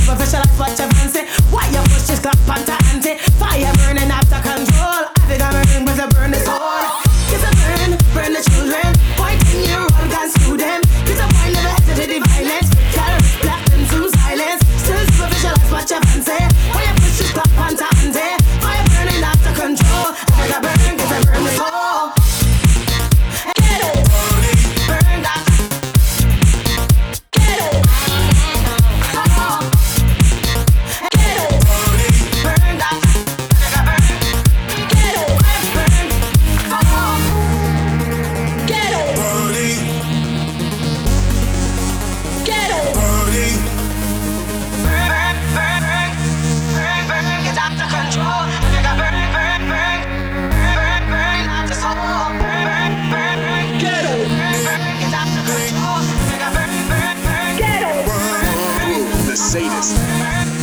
superficial, that's what you fancy. Why you push this clock panta ante? Fire burning out of control. I think I'm burning with a burn the soul. Kiss a burn, burn the children. 14-year-old can't screw them. Kiss a boy never hesitate the violence. Terrorist black and to silence. Still superficial, that's what you fancy. Why you push this clock panta ante? Fire burning out of control. I think I'm burning with a burn the soul. Get it, burn that. Get it. The sadist.